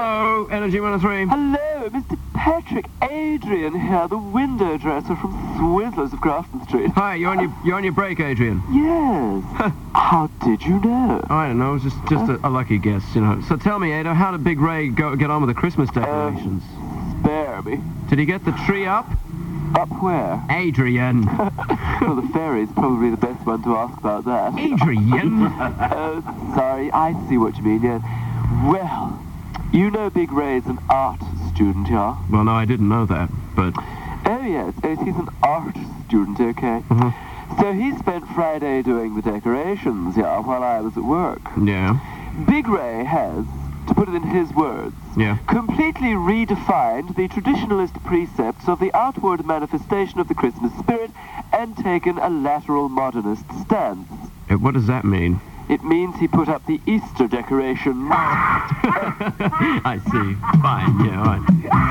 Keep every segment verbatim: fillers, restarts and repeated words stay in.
Hello, Energy one oh three. Hello, Mister Patrick Adrian here, the window dresser from Swizzlers of Grafton Street. Hi, you're on your you're on your break, Adrian. Yes. How did you know? Oh, I don't know. It was just just a, a lucky guess, you know. So tell me, Ada, how did Big Ray go get on with the Christmas decorations? Uh, spare me. Did he get the tree up? Up where? Adrian. Well, the fairy's probably the best one to ask about that. Adrian? Oh, sorry. I see what you mean, yeah. Well, you know Big Ray's an art student, yeah? Well, no, I didn't know that, but... Oh, yes. Oh, he's an art student, okay. Mm-hmm. So he spent Friday doing the decorations, yeah, while I was at work. Yeah. Big Ray has, to put it in his words, yeah. completely redefined the traditionalist precepts of the outward manifestation of the Christmas spirit and taken a lateral modernist stance. Uh, what does that mean? It means he put up the Easter decoration. I see. Fine, yeah, all right.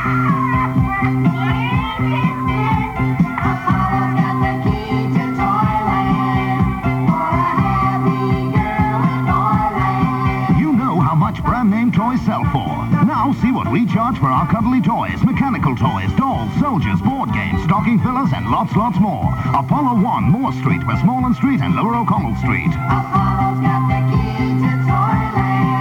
You know how much brand name toys sell for. Now see what we charge for our cuddly toys, mechanical toys, dolls, soldiers, board games, stocking fillers, and lots, lots more. Apollo one, Moore Street, Westmoreland Street, and Lower O'Connell Street. Apollo's got the key to Toyland.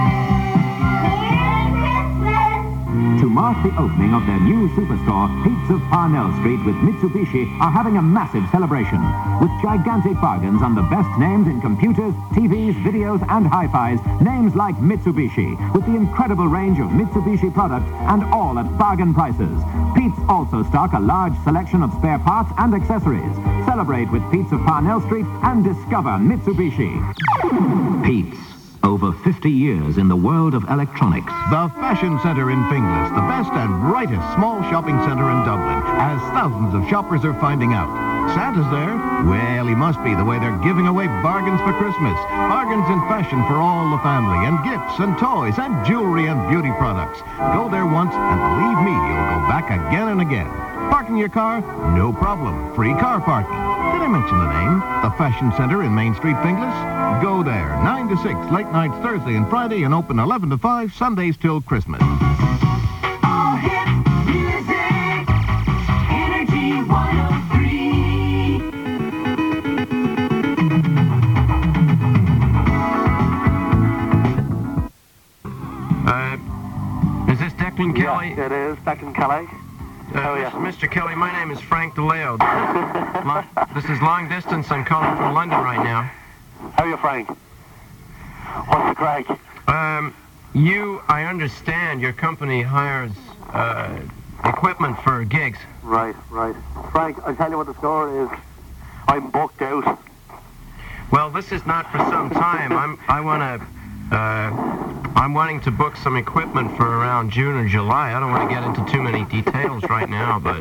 To mark the opening of their new superstore, Pete's of Parnell Street with Mitsubishi are having a massive celebration. With gigantic bargains on the best names in computers, T Vs, videos, and hi-fis, names like Mitsubishi, with the incredible range of Mitsubishi products and all at bargain prices. Pete's also stock a large selection of spare parts and accessories. Celebrate with Pete's of Parnell Street and discover Mitsubishi. Pete's. Over fifty years in the world of electronics. The Fashion Centre in Finglas, the best and brightest small shopping centre in Dublin, as thousands of shoppers are finding out. Santa's there? Well, he must be, the way they're giving away bargains for Christmas. Bargains in fashion for all the family, and gifts and toys and jewellery and beauty products. Go there once, and believe me, you'll go back again and again. Parking your car? No problem. Free car parking. Did I mention the name? The Fashion Centre in Main Street, Finglas? Go there, nine to six, late nights Thursday and Friday, and open eleven to five, Sundays till Christmas. All hit music, Energy one oh three. Uh, is this Declan Kelly? Yes, it is. Declan Kelly. Uh, Oh, yeah. Mister Kelly, my name is Frank DeLeo. Lo- this is long distance. I'm calling from London right now. How are you, Frank? What's the crack? Um, you, I understand your company hires uh, equipment for gigs. Right, right. Frank, I'll tell you what the score is. I'm booked out. Well, this is not for some time. I'm, I want to, uh, I'm wanting to book some equipment for around June or July. I don't want to get into too many details right now, but...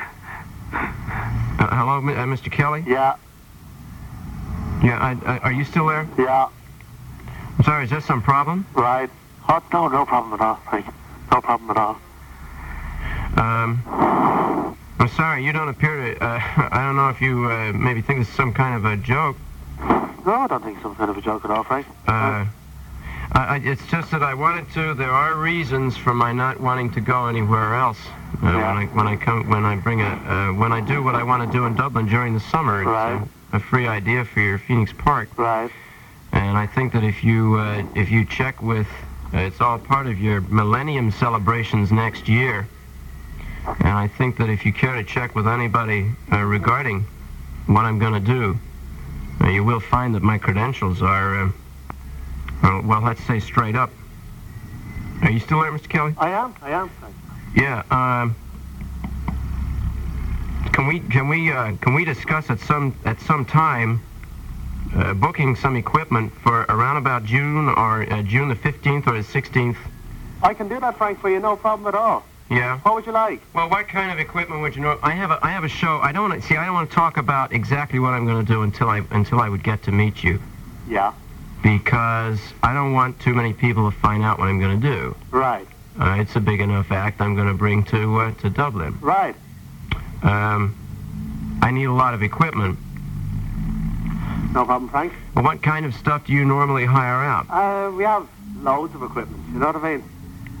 Uh, hello, Mi- uh, Mister Kelly? Yeah, Yeah, I, I, are you still there? yeah, I'm sorry, is there some problem? right. Oh, no, no problem at all, Frank. No problem at all. Um, I'm sorry, you don't appear to, uh, I don't know if you uh, maybe think this is some kind of a joke. No, I don't think it's some kind of a joke at all, Frank. Uh, I, I, it's just that I wanted to, there are reasons for my not wanting to go anywhere else. Uh, Yeah. When I, when I come, when I bring a, uh, when I do what I want to do in Dublin during the summer, it's Right. a, a free idea for your Phoenix Park. Right. And I think that if you, uh, if you check with, uh, it's all part of your Millennium celebrations next year. And I think that if you care to check with anybody uh, regarding what I'm going to do, uh, you will find that my credentials are, uh, are, well, let's say straight up. Are you still there, Mister Kelly? I am, I am, Frank. Yeah. Um, can we can we uh, can we discuss at some at some time uh, booking some equipment for around about June or uh, June the fifteenth or the sixteenth? I can do that, Frank, for you, no problem at all. Yeah. What would you like? Well, what kind of equipment would you know? I have a I have a show. I don't want to see. I don't want to talk about exactly what I'm going to do until I until I would get to meet you, Yeah. because I don't want too many people to find out what I'm going to do. Right. Uh, it's a big enough act I'm going to bring to uh, to Dublin. Right. Um, I need a lot of equipment. No problem, Frank. Well, what kind of stuff do you normally hire out? Uh, we have loads of equipment, you know what I mean?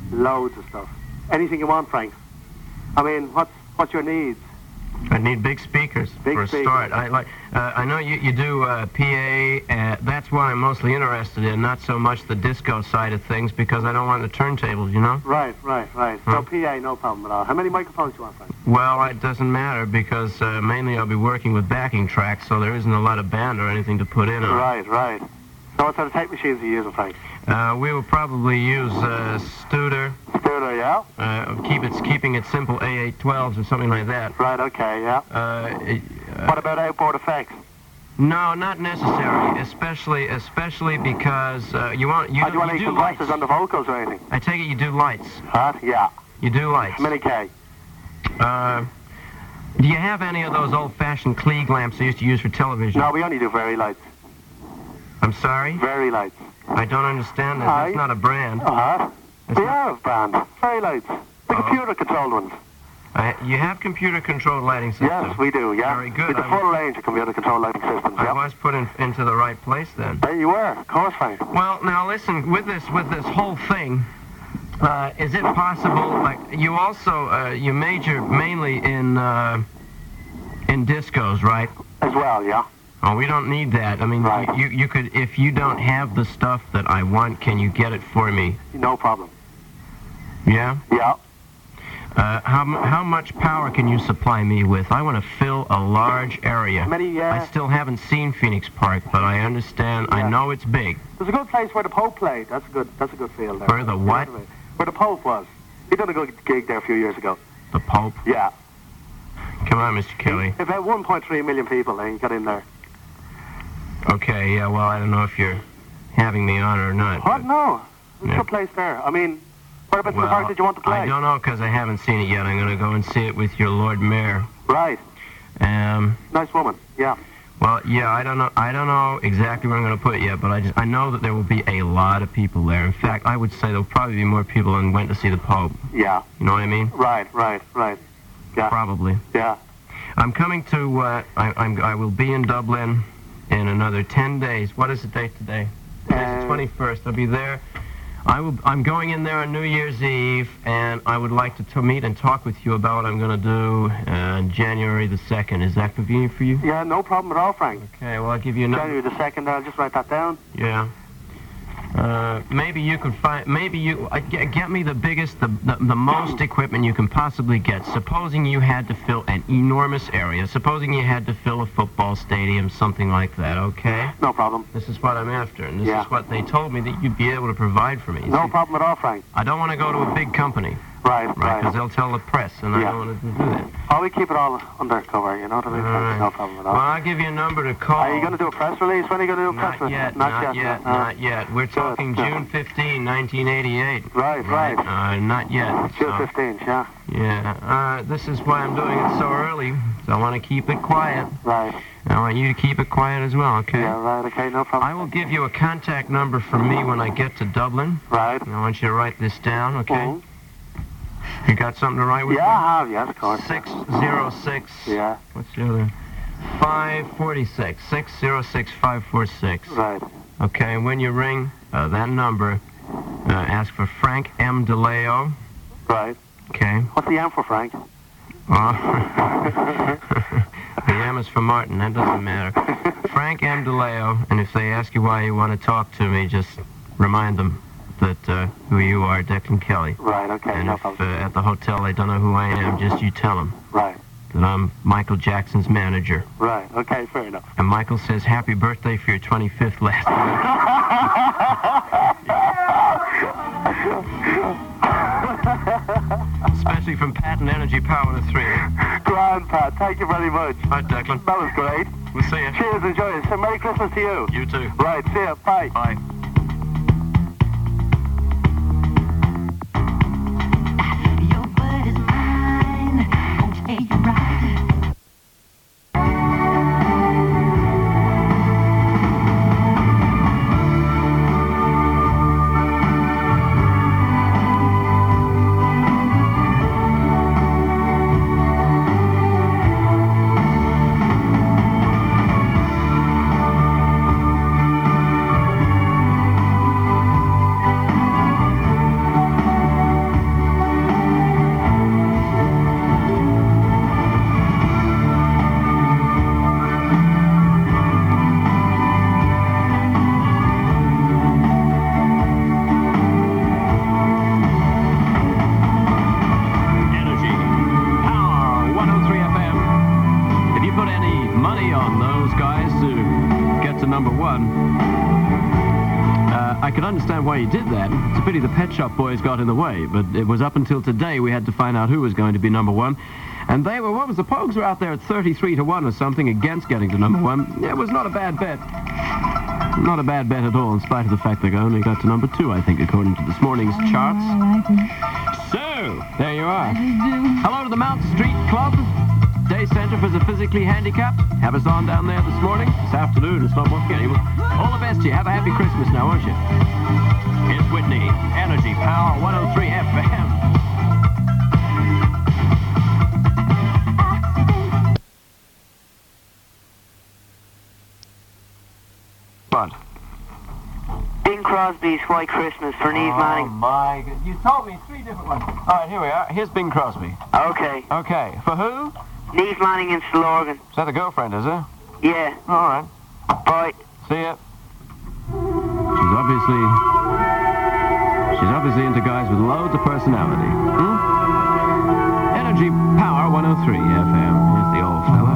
Loads of stuff. Anything you want, Frank. I mean, what's what's your needs? I need big speakers Big for a speakers. start. I like. Uh, I know you, you do uh, P A. Uh, that's what I'm mostly interested in, not so much the disco side of things, because I don't want the turntables, you know? Right, right, right. Huh? So P A, no problem at all. How many microphones do you want, Frank? Well, it doesn't matter, because uh, mainly I'll be working with backing tracks, so there isn't a lot of band or anything to put in on. Right, right. So what sort of tape machines are you using, Frank? Uh, we will probably use uh, Studer. Studer, yeah? Uh, keep it, keeping it simple, A eight twelves or something like that. Right, okay, yeah. Uh, it- uh, What about outboard effects? no, not necessary, especially especially because uh, you want you, Oh, do you want you any do lights. compressors on the vocals or anything? I take it you do lights. Huh? Yeah. You do lights. How many K? Uh, do you have any of those old-fashioned Klieg lamps they used to use for television? No, we only do very lights. I'm sorry? Very lights. I don't understand that. Aye. That's not a brand. Uh-huh. That's They not- are of brand. Very lights. The Oh. computer-controlled ones. I, you have computer-controlled lighting systems. Yes, we do, yeah. Very good. With a I full was- range of computer-controlled lighting systems, I yeah. was put in, into the right place then. There you were, of course, Frank. Well, now listen, with this with this whole thing, uh, is it possible? Like you also uh, you major mainly in uh, in discos, right? As well, yeah. Oh, we don't need that. I mean, Right. you you could if you don't have the stuff that I want, can you get it for me? No problem. Yeah. Yeah. Uh, how mu- how much power can you supply me with? I want to fill a large area. How many, uh, I still haven't seen Phoenix Park, but I understand. I Yeah. know it's big. There's a good place where the Pope played. That's a good, that's a good field there. Where the what? Where the Pope was. He done a good gig there a few years ago. The Pope. Yeah. Come on, Mister Kelly. About one point three million people, and he got in there. Okay, yeah, well, I don't know if you're having me on or not. What? but- No. There's Yeah. a good place there. I mean, whereabouts in Well, the park did you want to play? I don't know, because I haven't seen it yet. I'm going to go and see it with your Lord Mayor. Right. Um, Nice woman. Yeah. well, yeah, I don't know. I don't know exactly where I'm going to put it yet, but I just I know that there will be a lot of people there. In fact, I would say there'll probably be more people than went to see the Pope. Yeah. You know what I mean? Right, right, right. Yeah. Probably. Yeah. I'm coming to. Uh, I, I'm. I will be in Dublin in another ten days. What is the date today? Today's Uh, the twenty-first. I'll be there. I will. I'm going in there on New Year's Eve, and I would like to t- meet and talk with you about what I'm going to do uh, January the second. Is that convenient for you? Yeah, no problem at all, Frank. Okay. Well, I'll give you a number. January the second, I'll just write that down. Yeah. Uh, maybe you could find. Maybe you uh, get, get me the biggest, the, the the most equipment you can possibly get. Supposing you had to fill an enormous area. Supposing you had to fill a football stadium, something like that. Okay. No problem. This is what I'm after, and this Yeah. is what they told me that you'd be able to provide for me. You No see, problem at all, Frank. I don't want to go to a big company, Right, right? right. Because they'll tell the press, and I Yeah. don't want to do that. Oh, we keep it all undercover, you know what I mean? All right. No problem at all. Well, I'll give you a number to call. Are you going to do a press release? When are you going to do a press Not release? yet, Not, not yet. yet, no. not yet. We're talking good. June fifteenth, nineteen eighty-eight. Right, right. Uh, not yet. June so- fifteenth, yeah. Yeah, uh, this is why I'm doing it so early. So I want to keep it quiet. Right. I want you to keep it quiet as well, okay? Yeah, right, okay, no problem. I will give you a contact number for me when I get to Dublin. Right. I want you to write this down, okay? Mhm. You got something to write with? Yeah, I have, yes, of course. Six zero six. Yeah, What's the other? Five forty six. Six zero six five four six. right. Okay, and when you ring uh, that number, uh, ask for Frank M. DeLeo. Right. Okay. What's the M for, Frank? Oh. The M is for Martin. That doesn't matter. Frank M. DeLeo, and if they ask you why you want to talk to me, just remind them that uh, who you are, Declan Kelly. Right, okay, And no if uh, problem. at the hotel they don't know who I am, just you tell them Right, that I'm Michael Jackson's manager. right, okay, fair enough. And Michael says, happy birthday for your twenty-fifth last week. Especially from Patent Energy Power to three. Grand, Pat, thank you very much. Hi, Declan. That was great. We'll see you. Cheers, enjoy it. So Merry Christmas to you. You too. Right, see ya, bye. Bye. Your word is mine. Won't you take it right? number one. Uh, I could understand why he did that. It's a pity the Pet Shop Boys got in the way, but it was up until today we had to find out who was going to be number one. And they were, what was the Pogues were out there at thirty-three to one or something against getting to number one. Yeah, it was not a bad bet. Not a bad bet at all, in spite of the fact they only got to number two, I think, according to this morning's charts. So, there you are. Hello to the Mount Street Club, Day Center for the Physically Handicapped. Have us on down there this morning, this afternoon. It's not working anymore. All the best to you. Have a happy Christmas now, won't you? Here's Whitney, Energy Power one oh three F M. What? Bing Crosby's White Christmas for Neve Manning. Oh, my God. You told me three different ones. All right, here we are. Here's Bing Crosby. Okay. Okay. For who? Neve Manning in Stillorgan. Is that the girlfriend, is it? Yeah. All right. Bye. See ya. She's obviously... She's obviously into guys with loads of personality. Hmm? Energy Power one oh three F M. Here's the old fella.